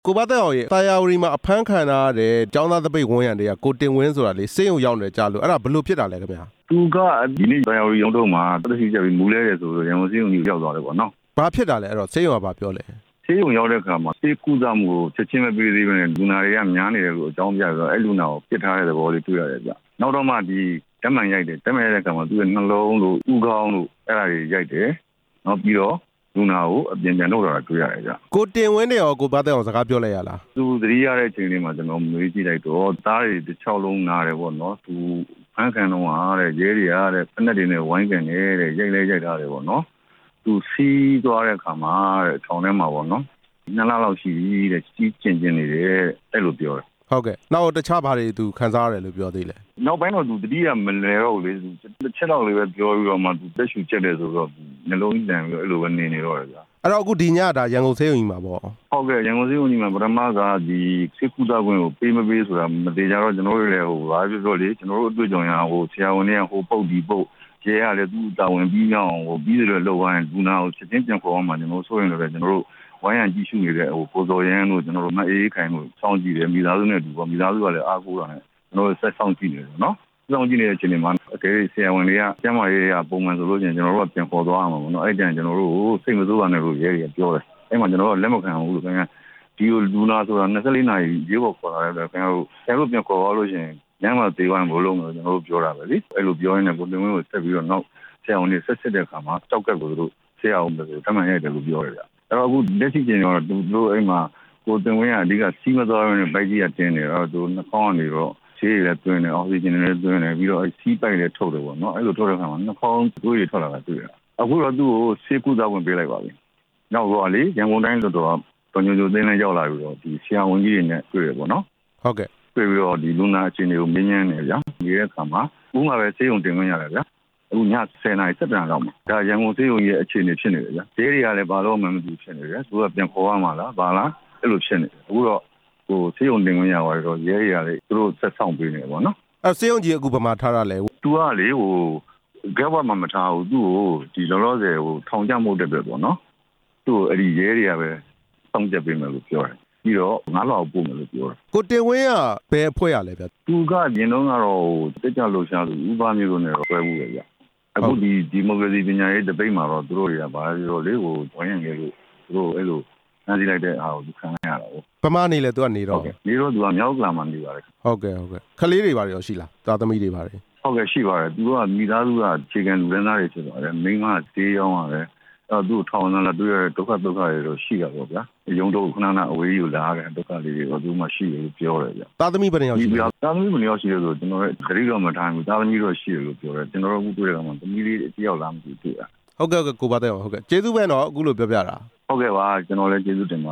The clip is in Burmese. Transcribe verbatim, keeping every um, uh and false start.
ကိုပါတဲ့အောင်ရဲ့တာယာဝတီမှာအဖမ်းခံရတဲ့ကျောင်းသားတပိတ်ဝန်းရံတွေကကိုတင်ဝင်းဆိုတာလေစေယုံရောက်နေကြလို့အဲ့ဒါဘလို့ဖြစ်တာလဲခင်ဗျာသူကဒီနေ့တာယာဝတီရုံးထုတ်မှာတက်ရှိကြပြီးမူလဲတယ်ဆိုတော့ရန်ကုန်စေယုံကြီးရောက်သွားတယ်ပေါ့နော်ဘာဖြစ်တာလဲအဲ့တော့စေယုံကဘာပြောလဲစေယုံရောက်တဲ့အခါမှာစေကူးစားမှုကိုချက်ချင်းမပေးသေးဘဲနဲ့လူနာတွေကများနေတယ်လို့အကြောင်းပြပြီးတော့အဲ့လူနာကိုပြစ်ထားတဲ့သဘောလေးတွေ့ရတယ်ဗျနောက်တော့မှဒီဓာတ်မှန်ရိုက်တယ်ဓာတ်မှန်ရိုက်တဲ့အခါမှာသူ့ရဲ့နှလုံးလို့ဥကောင်းလို့အဲ့ဒါတွေရိုက်တယ်နောက်ပြီးတော့လူနာကိုအပြင်ပြန်ထုတ်လာတာတွေ့ရတယ်ဗျကိုတင်ဝင်းတွေရောကိုပါတဲ့အောင်စကားပြောလိုက်ရလားသူသတိရတဲ့အချိန်လေးမှာကျွန်တော်မေးကြည့်လိုက်တော့သားတွေတစ်ချောင်းလုံးနားတယ်ပေါ့နော်သူဖမ်းခံတော့ဟာတဲ့ရဲတွေရတဲ့ဖက်နဲ့တွေနဲ့ဝိုင်းကန်နေတဲ့ရိုက်လဲရိုက်ထားတယ်ပေါ့နော်သူစီးသွားတဲ့အခါမှာတဲ့ထောင်ထဲမှာပေါ့နော်နှစ်လလောက်ရှိပြီတဲ့ကြီးကျင်ကျင်နေတယ်အဲ့လိုပြောတယ်ဟုတ်ကဲ့နောက်တခြားဘာတွေသူခံစားရတယ်လို့ပြောသေးလဲနောက်ပိုင်းတော့သူတတိယမလဲတော့လေသူတစ်ချက်တော့လေးပဲပြောပြီးတော့မှသူတက်ရှူချက်တယ်ဆိုတော့နှလုံးကြီးတန်ပြီးအဲ့လိုပဲနေနေတော့တယ်ဗျာအဲ့တော့အခုဒီညဒါရန်ကုန်စေယုံကြီးမှာပေါ့ဟုတ်ကဲ့ရန်ကုန်စေယုံကြီးမှာပထမကဒီစိတ်ကူးသားခွင့်ကိုပေးမပေးဆိုတာမသေးကြတော့ကျွန်တော်တို့လည်းဟိုဘာဖြစ်လို့လေကျွန်တော်တို့အတွေ့အကြုံရဟိုဆရာဝန်တွေကဟိုပုတ်ဒီပုတ်ရဲရလေသူ့တာဝန်ပြီးအောင်ဟိုပြီးတယ်လို့လောက်ရရင်လူနာကိုချက်ချင်းပြန်ခေါ်အောင်မှကျွန်တော်ဆိုရင်လည်းကျွန်တော်တို့ဝိုင်းရန်ကြည့်ရှုနေတဲ့ဟိုကိုစော်ရန်တို့ကျွန်တော်တို့မအေးခိုင်တို့စောင့်ကြည့်တယ်မိသားစုနဲ့တူပေါ့မိသားစုကလည်းအားကိုးတာနဲ့ကျွန်တော်တို့ဆက်ဆောင်ကြည့်နေတယ်နော်စောင့်ကြည့်နေတဲ့အချိန်မှာအကယ်၍ဆရာဝန်တွေကကျန်းမာရေးရပုံမှန်ဆိုလို့ရှိရင်ကျွန်တော်တို့ကပြန်ခေါ်သွားအောင်ပေါ့နော်အဲ့တန်ကျွန်တော်တို့စိတ်မဆိုးပါနဲ့လို့ရဲတွေကပြောတယ်အဲ့မှာကျွန်တော်တို့လက်မခံဘူးလို့ခင်ဗျာဒီလိုလူနာဆိုတာနှစ်十四နာရီရေးပေါ်ခေါ်လာတယ်ခင်ဗျာတို့ဆရာတို့ပြန်ခေါ်သွားလို့ရှိရင်ညမှာသေးသွားရင်ဘလို့လို့ကျွန်တော်တို့ပြောတာပဲလေအဲ့လိုပြောရင်းနဲ့ကိုတင်ဝင်းကိုဆက်ပြီးတော့နောက်ဆရာဝန်တွေဆက်စစ်တဲ့အခါမှာတောက်ကက်ကိုတို့ဆရာဝန်တွေတမန်ရိုက်တယ်လို့ပြောရတယ်အဲ့တော့အခုလက်ရှိကျင်တော့သူတို့အဲ့မှာကိုတင်ဝင်းကအဓိကစီးမသွားရတဲ့ဘိုက်ကြီးကတင်းနေတော့သူနှာခေါင်းကနေတော့ဆေးရည်တွင်းနေအောက်ဆီဂျင်လည်းတွင်းနေပြီးတော့စီးပိုက်လည်းထုတ်တယ်ပေါ့နော်အဲ့လိုထုတ်တဲ့အခါမှာနှာခေါင်းသွေးတွေထွက်လာတာတွေ့ရအခုတော့သူ့ကိုဆေးကုသဝင်ပေးလိုက်ပါပြီနောက်တော့လေရန်ကုန်တိုင်းဆိုတော့တော်ညိုညိုသိန်းလည်းရောက်လာပြီးတော့ဒီဆရာဝန်ကြီးတွေနဲ့တွေ့ရပေါ့နော်ဟုတ်ကဲ့တွေ့ပြီးတော့ဒီလူနာအခြေအနေကိုမင်းညမ်းနေဗျာဒီတဲ့အခါမှာဥမာပဲဆေးရုံတင်ခွင့်ရတယ်ဗျာအခုညဆယ်နာရီစက်တန်လောက်မှာဒါရန်ကုန်စေယုံရဲ့အခြေအနေဖြစ်နေတယ်ဗျာဈေးတွေကလည်းဘာလို့မှမသိဖြစ်နေတယ်သူကပြန်ခေါ်ရမှာလားဘာလားအဲ့လိုဖြစ်နေတယ်အခုတော့ဟိုစေယုံတင်ခွင့်ရသွားတော့ရဲတွေကလည်းသူတို့ဆက်ဆောင်ပေးနေပေါ့နော်အဲ့စေယုံကြီးအခုဗမာထားရလဲသူကလေဟိုကဲဘွားမှမထားဘူးသူ့ကိုဒီလောလောဆယ်ဟိုထောင်ကျမှုတက်ပဲပေါ့နော်သူ့ကိုအဲ့ဒီရဲတွေကပဲစောင့်ကြပ်ပေးမယ်လို့ပြောတယ်ပြီးတော့ငါးလောက်ပို့မယ်လို့ပြောတယ်ကိုတင်ဝင်းကဘယ်အဖွဲ့ရလဲဗျသူကရင်တော့ကတော့တက်ကြလို့ရှာသူဥပမျိုးလို့နေတော့တွဲမှုပဲဗျအခုဒီဒီမိုကရေစီပညာရေးတပိတ်မှာတော့သူတို့တွေကဘာလို့လဲဟိုဝိုင်းရံခဲ့လို့သူတို့အဲ့လိုနှာစီလိုက်တဲ့အားကိုခံရတာပေါ့ဗမာနေလေသူကနေတော့နေတော့သူကမြောက်ကလာမှနေပါတယ်ဟုတ်ကဲ့ဟုတ်ကဲ့ခလေးတွေဘာတွေရောရှိလားသားသမီးတွေဘာတွေဟုတ်ကဲ့ရှိပါတယ်သူကမိသားစုကခြေခံလူရင်းသားတွေဖြစ်သွားတယ်မိန်းမတေးရောင်းရတယ်အဲ့သူ့ထောင်လာလာတွေ့ရတဲ့ဒုက္ခဒုက္ခတွေတော့ရှိတာပေါ့ဗျာရုံတော့ခဏခဏအဝေးယူလာတဲ့ဒုက္ခလေးတွေတော့သူမှရှိတယ်လို့ပြောတယ်ဗျသားသမီးဘယ်နှယောက်ရှိလဲသားသမီးဘယ်နှယောက်ရှိလဲဆိုကျွန်တော်ရဲ့ဂရိတော့မထားဘူးသားသမီးတော့ရှိတယ်လို့ပြောတယ်ကျွန်တော်တို့အခုတွေ့ရတာမှသမီးလေးတယောက်လားမသိဘူးတွေ့တာဟုတ်ကဲ့ဟုတ်ကဲ့ကိုပါတဲ့ဟုတ်ကဲ့ကျေးဇူးပဲနော်အခုလိုပြောပြတာဟုတ်ကဲ့ပါကျွန်တော်လည်းကျေးဇူးတင်ပါ